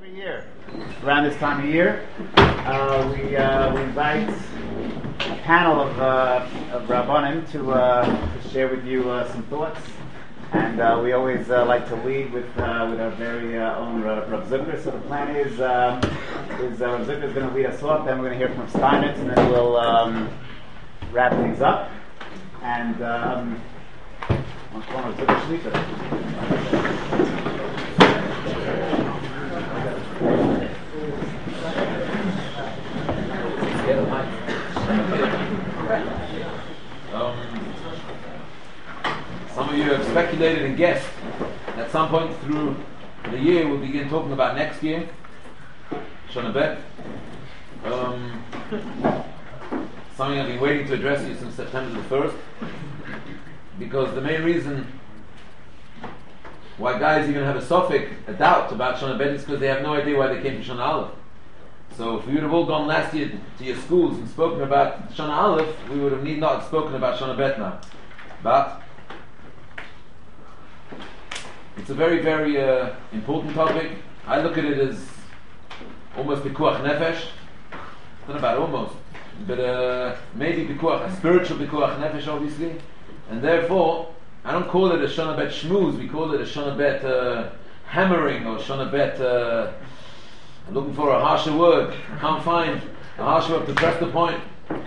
every year. Around this time of year, we invite a panel of Rabbanim to share with you some thoughts. And we always like to lead with our very own Rav Zucker. So the plan is Rav Zucker is going to lead us off, then we're going to hear from Steinitz, and then we'll wrap things up. And some of you have speculated and guessed at some point through the year we'll begin talking about next year, Shana Bet. Something I've been waiting to address you since September the 1st, because the main reason why guys even have a doubt about Shana Bet is because they have no idea why they came to Shana Aleph. So if we would have all gone last year to your schools and spoken about Shana Aleph, we would have need not have spoken about Shana Bet now. But it's a very, very important topic. I look at it as almost Pikuach Nefesh. Not about almost, but maybe Pikuach, a spiritual Pikuach Nefesh, obviously. And therefore, I don't call it a Shana Bet Shmooze, we call it a Shana Bet hammering, or Shana Bet... I'm looking for a harsher word. I can't find a harsher word to press the point.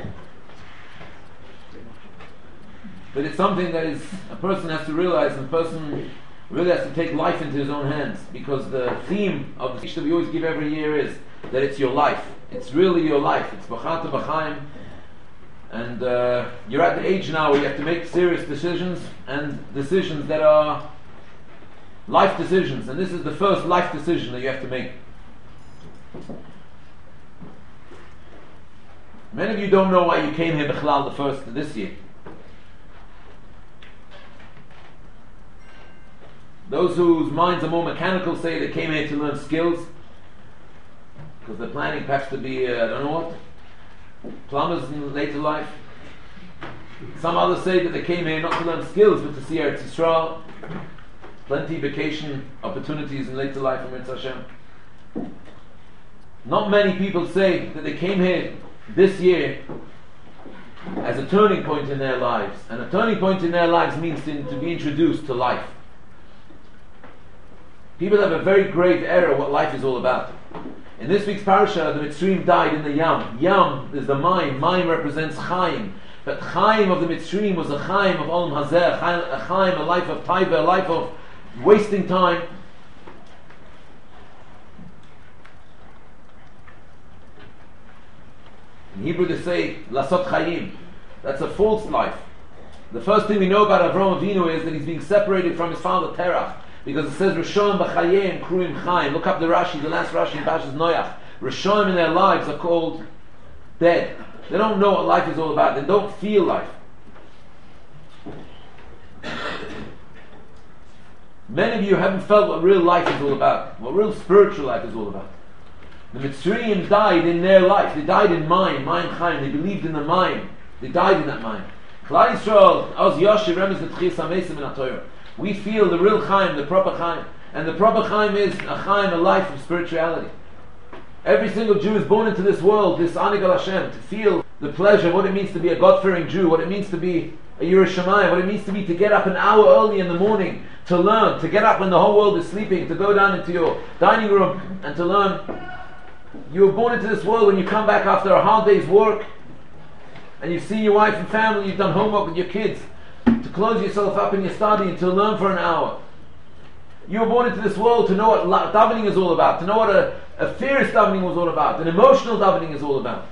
But it's something that is a person has to realize, and a person really has to take life into his own hands, because the theme of the speech that we always give every year is that it's your life. It's really your life. It's B'chata B'chaim. And you're at the age now where you have to make serious decisions, and decisions that are life decisions. And this is the first life decision that you have to make. Many of you don't know why you came here B'chlal the first this year. Those whose minds are more mechanical say they came here to learn skills, because they're planning perhaps to be, I don't know what, plumbers in later life. Some others say that they came here not to learn skills, but to see Eretz Yisrael. Plenty of vacation opportunities in later life from Eretz Hashem. Not many people say that they came here this year as a turning point in their lives. And a turning point in their lives means to be introduced to life. People have a very grave error what life is all about. In this week's parasha, the Mitzrayim died in the Yam. Yam is the Mayim. Mayim represents Chaim. But Chaim of the Mitzrayim was a Chaim of Olam Hazeh, a Chaim, a life of Taiva, a life of wasting time. In Hebrew they say, Lasot Chaim. That's a false life. The first thing we know about Avraham Avinu is that he's being separated from his father Terach. Because it says, Rishon b'chayim kruim chaim. Look up the Rashi, the last Rashi in Parshas Noach. Rishonim in their lives are called dead. They don't know what life is all about. They don't feel life. Many of you haven't felt what real life is all about. What real spiritual life is all about. The Mitzrayim died in their life. They died in Mayim Chaim. They believed in the Mayim. They died in that Mayim. Klal Yisrael, Oz Yoshe, Remez L'Tchis HaMesim in HaTorah. We feel the real Chaim, the proper Chaim. And the proper Chaim is a Chaim, a life of spirituality. Every single Jew is born into this world, this Anigal Hashem, to feel the pleasure, what it means to be a God-fearing Jew, what it means to be a Yerushalayim, what it means to be to get up an hour early in the morning, to learn, to get up when the whole world is sleeping, to go down into your dining room and to learn. You were born into this world when you come back after a hard day's work and you've seen your wife and family, you've done homework with your kids, to close yourself up in your study and to learn for an hour. You were born into this world to know what davening is all about, to know what a fierce davening was all about, an emotional davening is all about.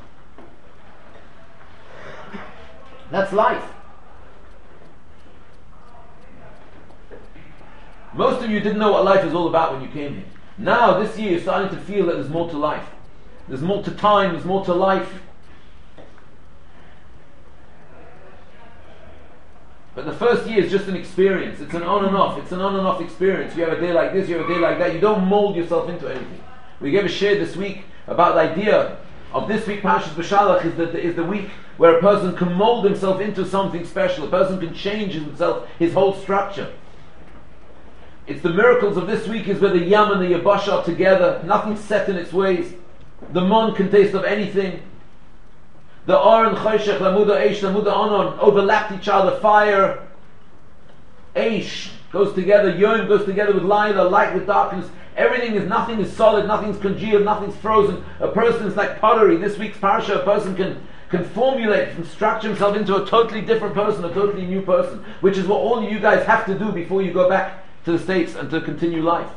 That's life. Most of you didn't know what life is all about when you came here. Now, this year, you're starting to feel that there's more to life. There's more to time, there's more to life. But the first year is just an experience. It's an on and off. It's an on and off experience. You have a day like this, you have a day like that. You don't mold yourself into anything. We gave a share this week about the idea of this week, Parshas B'Shalach, is the week where a person can mold himself into something special. A person can change himself, his whole structure. It's the miracles of this week is where the Yam and the Yabasha are together. Nothing's set in its ways. The Mon can taste of anything. The Or and Choshech, Lamuda Eish, Lamuda Anon overlapped each other. Fire, Eish goes together. Yom goes together with Laila, light with darkness. Everything is, nothing is solid, nothing's congealed, nothing's frozen. A person is like pottery. This week's parasha, a person can formulate and structure himself into a totally different person, a totally new person, which is what all you guys have to do before you go back to the States and to continue life.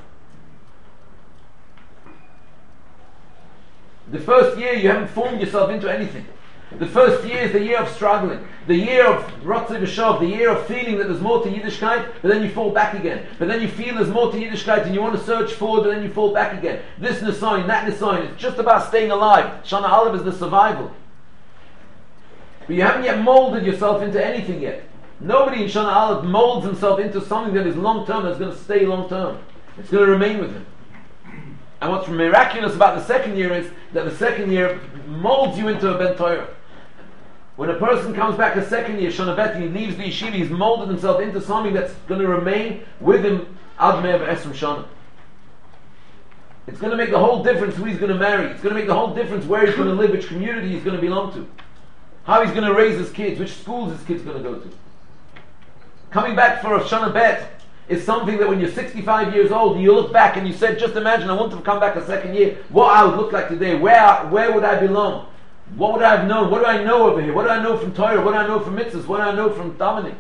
The first year you haven't formed yourself into anything. The first year is the year of struggling, the year of Ratzei V'Shov, the year of feeling that there's more to Yiddishkeit, but then you fall back again. But then you feel there's more to Yiddishkeit and you want to search forward, but then you fall back again. This Nisayon, that Nisayon, it's just about staying alive. Shana Aleph is the survival. But you haven't yet molded yourself into anything yet. Nobody in Shana Aleph molds himself into something that is long term, that's going to stay long term. It's going to remain with him. And what's miraculous about the second year is that the second year molds you into a Ben Torah. When a person comes back a second year, Shana Bet, he leaves the yeshiva, he's molded himself into something that's going to remain with him Ad Mei V'Esrim Shana. It's going to make the whole difference who he's going to marry. It's going to make the whole difference where he's going to live, which community he's going to belong to, how he's going to raise his kids, which schools his kids are going to go to. Coming back for a Shana Bet is something that when you're 65 years old and you look back and you said, just imagine I want to come back a second year, what I would look like today, where would I belong? What would I have known? What do I know over here? What do I know from Torah? What do I know from mitzvahs? What do I know from davening?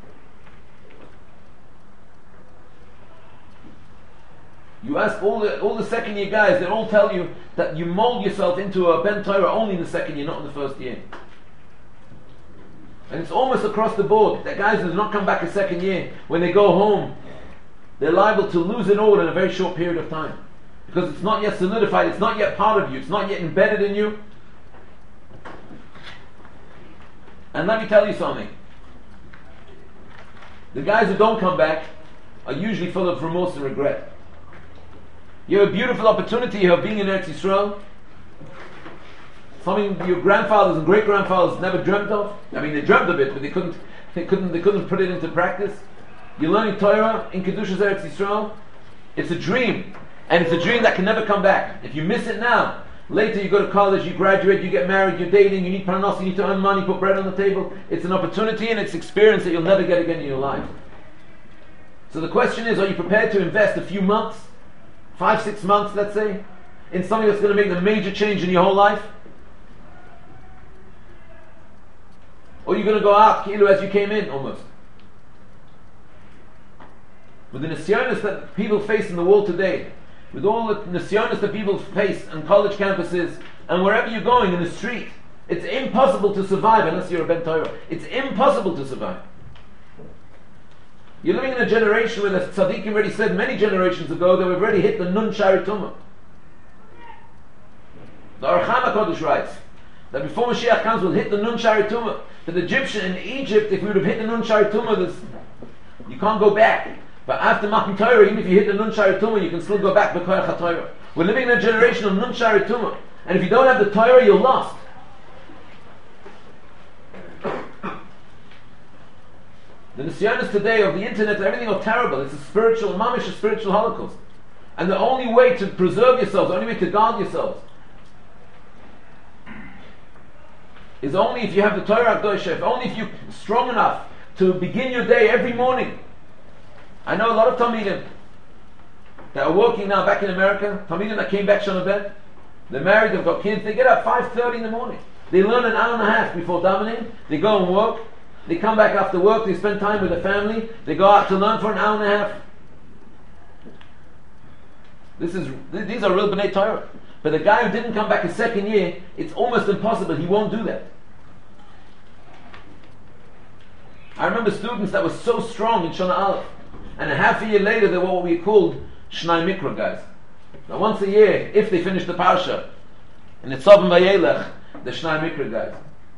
You ask all the second year guys, they all tell you that you mold yourself into a Ben Torah only in the second year, not in the first year. And it's almost across the board that guys who do not come back a second year, when they go home, they're liable to lose it all in a very short period of time. Because it's not yet solidified, it's not yet part of you, it's not yet embedded in you. And let me tell you something. The guys who don't come back are usually full of remorse and regret. You have a beautiful opportunity of being in Eretz Yisrael. Something your grandfathers and great-grandfathers never dreamt of. I mean, they dreamt of it, but they couldn't put it into practice. You're learning Torah in Kedushas Eretz Yisrael. It's a dream, and it's a dream that can never come back. If you miss it now, later you go to college, you graduate, you get married, you're dating, you need parnas, you need to earn money, put bread on the table. It's an opportunity and it's experience that you'll never get again in your life. So the question is, are you prepared to invest a few months, 5-6 months, let's say, in something that's going to make a major change in your whole life? Or are you going to go out as you came in, almost? With the nisyonos that people face in the world today, with all the nisyonos that people face on college campuses, and wherever you're going in the street, it's impossible to survive unless you're a Ben Torah. It's impossible to survive. You're living in a generation where the tzaddikim already said many generations ago that we've already hit the Nun Shari Tumah. The Aruch HaKodesh writes that before Mashiach comes, we'll hit the Nun Shari Tumah. The Egyptian in Egypt, if we would have hit the Nun Shari Tumah, you can't go back. But after Matan Torah, even if you hit the Nun Shari Tumah, you can still go back b'koyach HaTorah. We're living in a generation of Nun Shari Tumah, and if you don't have the Torah, you're lost. The nisyonos today of the internet, everything are terrible. It's a spiritual, mamish, a spiritual holocaust. And the only way to preserve yourselves, the only way to guard yourselves, is only if you have the Torah HaKadosh, if only if you're strong enough to begin your day every morning. I know a lot of Talmidim that are working now back in America, Talmidim that came back Shana Bet, they're married, they've got kids, they get up 5:30 in the morning. They learn an hour and a half before davening, they go and work, they come back after work, they spend time with their family, they go out to learn for an hour and a half. These are real B'nai Torah. But the guy who didn't come back a second year, it's almost impossible, he won't do that. I remember students that were so strong in Shana Aleph, and a half a year later they were what we called Shnai Mikra guys. Now once a year, if they finish the Parsha, and it's Tzavim Vayelech, the Shnai Mikra guys.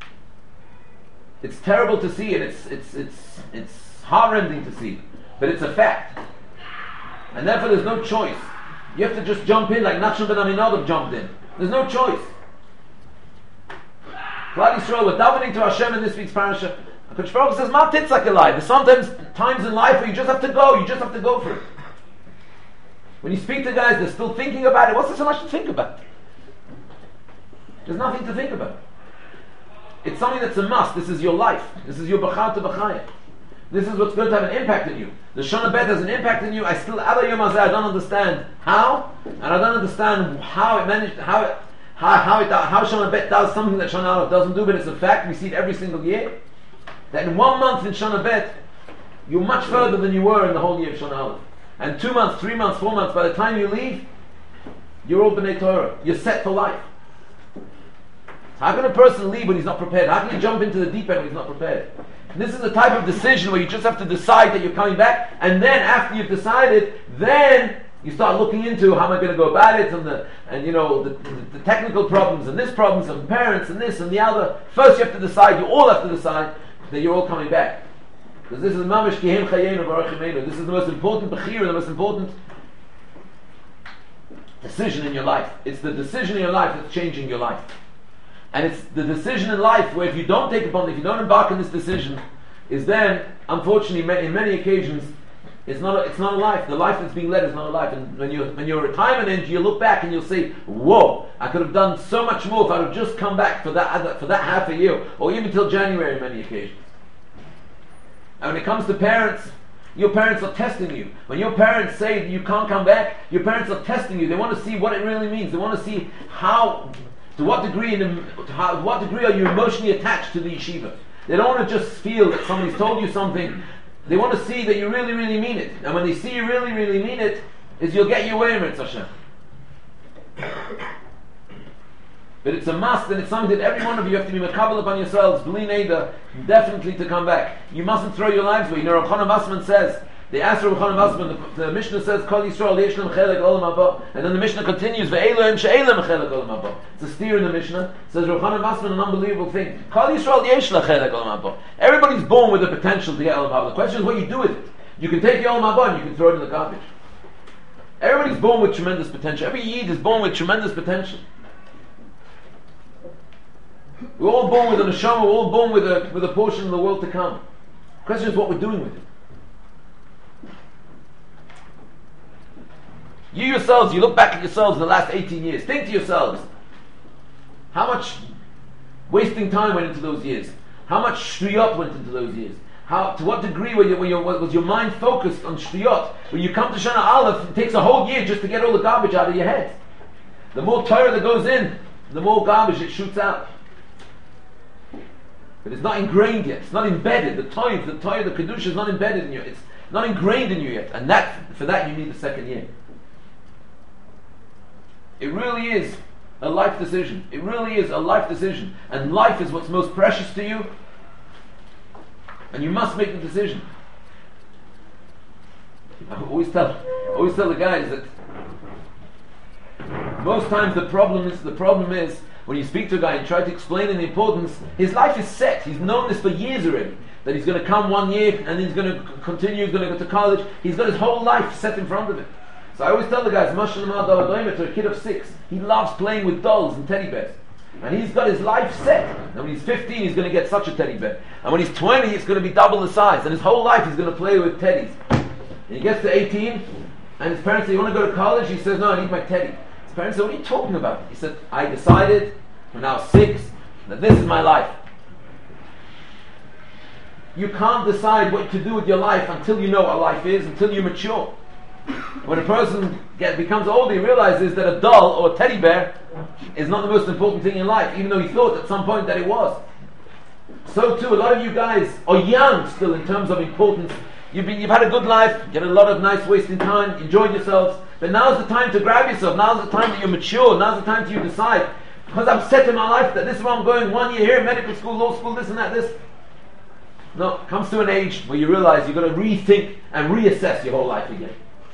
It's terrible to see it, it's heart-rending to see, but it's a fact. And therefore there's no choice. You have to just jump in like Nachshon ben Aminadab jumped in. There's no choice. Klal Yisrael, we're davening to Hashem in this week's parasha. HaKadosh Baruch Hu says, "Ma titzak elai." There's sometimes times in life where you just have to go for it. When you speak to guys, they're still thinking about it. What's there so much to think about? There's nothing to think about. It's something that's a must. This is your life. This is your b'chata b'chaya. This is what's going to have an impact on you. The Shana Bet has an impact on you. I still, I don't understand how, and I don't understand how it managed, how Shana Bet does something that Shana Aleph doesn't do, but it's a fact. We see it every single year. That in 1 month in Shana Bet, you're much further than you were in the whole year of Shana Aleph. And 2 months, 3 months, 4 months, by the time you leave, you're all B'nai Torah. You're set for life. How can a person leave when he's not prepared? How can he jump into the deep end when he's not prepared? And this is the type of decision where you just have to decide that you're coming back, and then after you've decided, then you start looking into how am I going to go about it, and the technical problems, and this problems, and parents, and this and the other. First you have to decide, you all have to decide that you're all coming back. Because this is mamish kihim chayenu barachimenu. This is the most important bechira, the most important decision in your life. It's the decision in your life that's changing your life. And it's the decision in life where if you don't take upon it, if you don't embark on this decision, is then, unfortunately, in many occasions, it's not a life. The life that's being led is not a life. And when your retirement ends, you look back and you'll say, "Whoa! I could have done so much more if I would have just come back for that half a year, or even till January." In many occasions. And when it comes to parents, your parents are testing you. When your parents say you can't come back, your parents are testing you. They want to see what it really means. They want to see to what degree are you emotionally attached to the yeshiva. They don't want to just feel that somebody's told you something. They want to see that you really, really mean it. And when they see you really, really mean it, is you'll get your way in Mitzvah Hashem. But it's a must, and it's something that every one of you have to be makabel upon yourselves, b'li neder, definitely to come back. You mustn't throw your lives away. You know, Rav Chanan Basman says, they asked Rav Chanan Basman, the Mishnah says, Kol Yisrael yesh lem chelek olam haba, and then the Mishnah continues, ve'elohim she'elem chelek olam haba. It's a steer in the Mishnah. It says Rav Chanan Basman, an unbelievable thing. Kol Yisrael yesh lem chelek olam haba. Everybody's born with the potential to get olam haba. The question is what you do with it. You can take your olam haba and you can throw it in the garbage. Everybody's born with tremendous potential. Every Yid is born with tremendous potential. We're all born with a neshama, we're all born with a portion of the world to come. The question is what we're doing with it. You yourselves, you look back at yourselves in the last 18 years, think to yourselves, how much wasting time went into those years? How much shtuyot went into those years? To what degree was your mind focused on shtuyot? When you come to Shana Aleph, it takes a whole year just to get all the garbage out of your head. The more Torah that goes in, the more garbage it shoots out. But it's not ingrained yet. It's not embedded. The Torah, the Kedusha is not embedded in you. It's not ingrained in you yet. And for that you need the second year. It really is a life decision. It really is a life decision. And life is what's most precious to you. And you must make the decision. I always tell the guys that most times the problem is when you speak to a guy and try to explain the importance, his life is set. He's known this for years already. That he's going to come 1 year and he's going to continue, he's going to go to college. He's got his whole life set in front of him. So I always tell the guys, to a kid of 6, he loves playing with dolls and teddy bears. And he's got his life set. And when he's 15, he's going to get such a teddy bear. And when he's 20, it's going to be double the size. And his whole life he's going to play with teddies. And he gets to 18, and his parents say, "You want to go to college?" He says, "No, I need my teddy." His parents say, "What are you talking about?" He said, "I decided, when I was 6, that this is my life." You can't decide what to do with your life until you know what life is, until you mature. When a person becomes older, he realizes that a doll or a teddy bear is not the most important thing in life, even though he thought at some point that it was. So too, a lot of you guys are young still in terms of importance. You've had a good life, you had a lot of nice wasting time, enjoyed yourselves, but now's the time to grab yourself, now's the time that you're mature, now's the time that you decide, because I'm set in my life that this is where I'm going, 1 year here, medical school, law school, this and that, this. No, it comes to an age where you realize you've got to rethink and reassess your whole life again.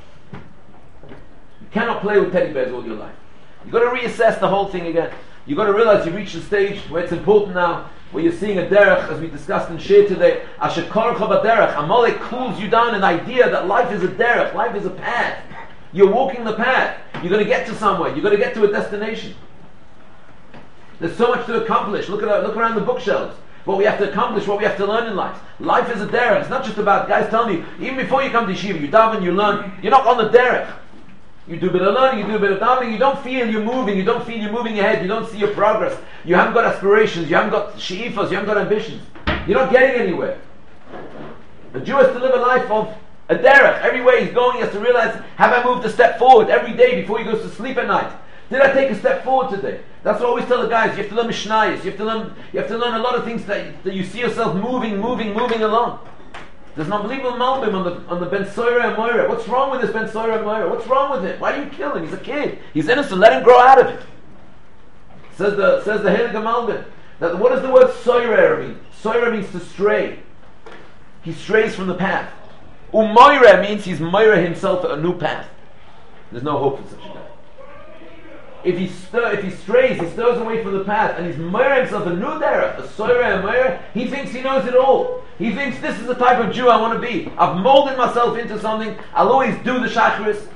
You cannot play with teddy bears all your life. You've got to reassess the whole thing again. You've got to realize you've reached a stage where it's important now, where you're seeing a derech, as we discussed in Shir today. Asher korcha b'derech. Amalek cools you down an idea that life is a derech, life is a path. You're walking the path. You're going to get to somewhere. You're going to get to a destination. There's so much to accomplish. Look around the bookshelves. What we have to accomplish, what we have to learn in life. Life is a derech. It's not just about guys telling you, even before you come to yeshiva, you daven, you learn. You're not on the derech. You do a bit of learning, you do a bit of davening, you don't feel you're moving, you don't feel you're moving ahead, you don't see your progress, you haven't got aspirations, you haven't got she'ifas, you haven't got ambitions. You're not getting anywhere. A Jew has to live a life of a derech. Everywhere he's going, he has to realize, have I moved a step forward every day before he goes to sleep at night? Did I take a step forward today? That's what I always tell the guys. You have to learn Mishnayos. You have to learn a lot of things that you see yourself moving along. There's an unbelievable malbim on the Ben Soira and Moira. What's wrong with this Ben Soira and Moira? What's wrong with him? Why do you kill him? He's a kid. He's innocent. Let him grow out of it. Says the Heilige Malbim. That what does the word Soira mean? Soira means to stray. He strays from the path. Moira means he's Moira himself a new path. There's no hope for such a guy. If he strays, he stirs away from the path, and he's Moira himself a new derech, a Soira and Moira, he thinks he knows it all. He thinks this is the type of Jew I want to be. I've molded myself into something. I'll always do the Shacharis.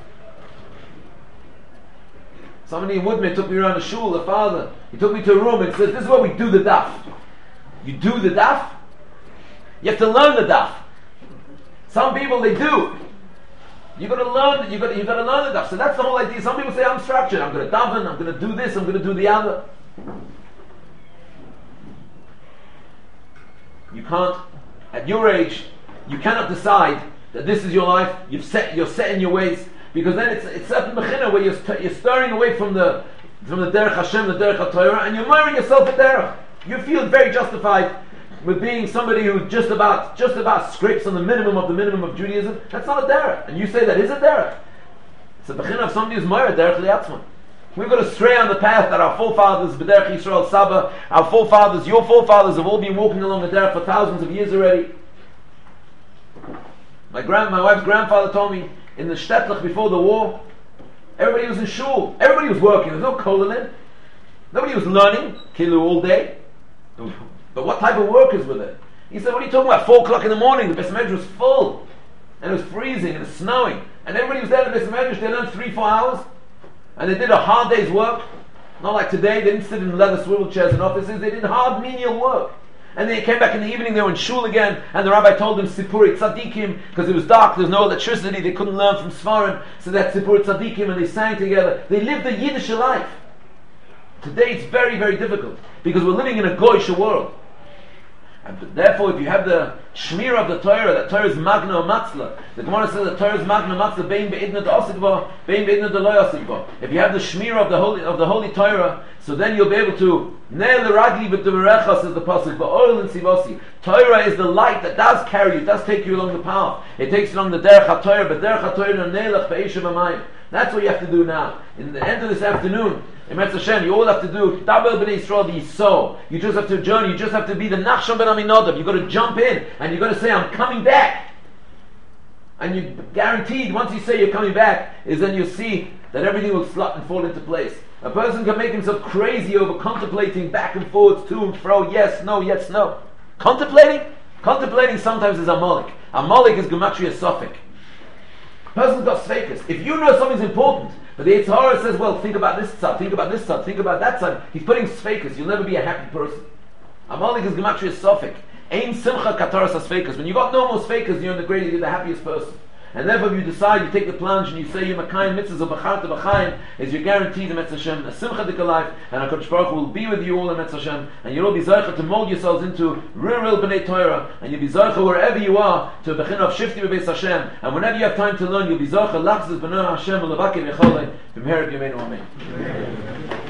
Somebody in Woodmere took me around the shul, the father. He took me to a room and said, this is where we do the daf. You do the daf? You have to learn the daf. Some people, they do. You've got to learn. You've got to learn the daf. So that's the whole idea. Some people say, I'm structured. I'm going to daven. I'm going to do this. I'm going to do the other. You can't. At your age, you cannot decide that this is your life. You're set in your ways, because then it's certain mechina where you're stirring away from the derech Hashem, the derech HaTorah, and you're marrying yourself a derech. You feel very justified with being somebody who just about scrapes on the minimum of Judaism. That's not a derech, and you say that is a derech. It's a mechina of somebody who's married derech liatzman. We've got to stray on the path that our forefathers, B'derech Yisrael Saba, our forefathers, your forefathers have all been walking along the derech for thousands of years already. My wife's grandfather told me, in the Shtetlach before the war, everybody was in shul. Everybody was working. There was no kolalin. Nobody was learning, kilu all day. But what type of workers were there? He said, what are you talking about? 4 o'clock in the morning, the Beis Medrash was full. And it was freezing and it was snowing. And everybody was there in the Beis Medrash. They learned 3-4 hours. And they did a hard day's work. Not like today, they didn't sit in leather swivel chairs in offices. They did hard menial work. And then they came back in the evening, they were in shul again, and the rabbi told them Sipuri Tzadikim, because it was dark, there was no electricity, they couldn't learn from Sfarim, so that's Sipuri Tzadikim, and they sang together. They lived the Yiddish life. Today it's very, very difficult, because we're living in a goyish world. And therefore, if you have the shmir of the Torah, that Torah is magna matzla. The Gemara says that Torah is magna matzla, bein beidna de osikva, bein beidna de lo osikva. If you have the shmir of the holy Torah, so then you'll be able to neil the ragli v'deverecha, says the pasuk, v'oil and sivosi. Torah is the light that does carry you, does take you along the path. It takes you along the derech haTorah, but derech haTorah neilach be'eshav amayim. That's what you have to do now. In the end of this afternoon, in Metz Hashem, you all have to do Dabel B'nai Yisrael Yisrael. You just have to journey. You just have to be the Nachshon Ben Aminadav. You've got to jump in and you've got to say, I'm coming back. And you guaranteed, once you say you're coming back, is then you'll see that everything will slot and fall into place. A person can make himself crazy over contemplating back and forwards, to and fro, yes, no, yes, no. Contemplating sometimes is Amalek. Amalek is Gematria Sophic. A person's got sveikas. If you know something's important, but the Yetzer Hara says, well, think about this side, think about this side, think about that side. He's putting sveikas. You'll never be a happy person. Amalek is Gematria Sophic. Ein simcha kataras sveikas. When you got no more sveikas, you're the happiest person. And therefore, if you decide, you take the plunge, and you say, you're Makayim mitzvahs of B'charta B'chaim, is you're guaranteed the Metz Hashem, a simcha dika life, and HaKadosh Baruch Hu will be with you all in Metz Hashem, and you'll all be zeicha to mold yourselves into real B'nai Torah, and you'll be zeicha wherever you are, to a bechin of shifti b'beis Hashem, and whenever you have time to learn, you'll be zeicha lachzis b'nei Hashem, u'levake v'cholei, b'mher b'yameinu amen.